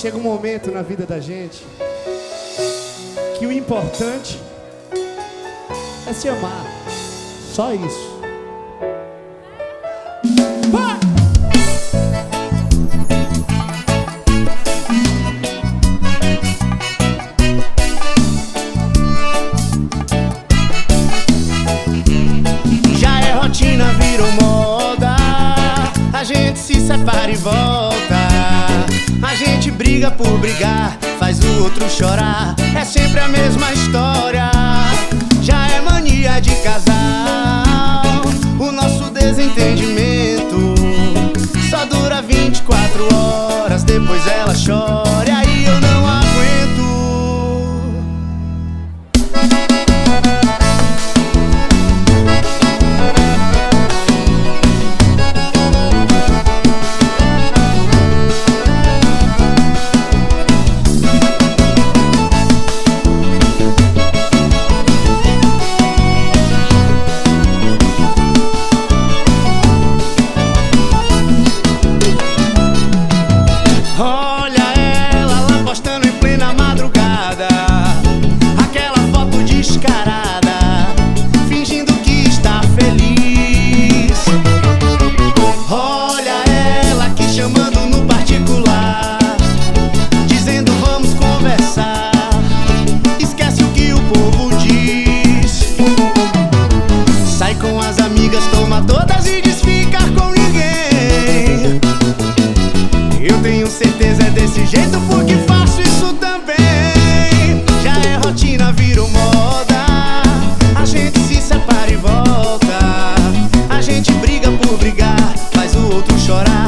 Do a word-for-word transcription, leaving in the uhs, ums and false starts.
Chega um momento na vida da gente que o importante é se amar. Só isso. Vai! Já é rotina, virou moda. A gente se separa e volta. A gente briga por brigar, faz o outro chorar. É sempre a mesma história. Já é mania de casal. O nosso desentendimento só dura vinte e quatro horas. Depois ela chora e aí eu não aguento. Fingindo que está feliz. Olha ela aqui chamando no particular, dizendo vamos conversar. Esquece o que o povo diz. Sai com as amigas, toma todas e diz ficar com ninguém. Eu tenho certeza é desse jeito porque faço isso também. Já é rotina, virou moda. A gente se separa e volta. A gente briga por brigar, faz o outro chorar.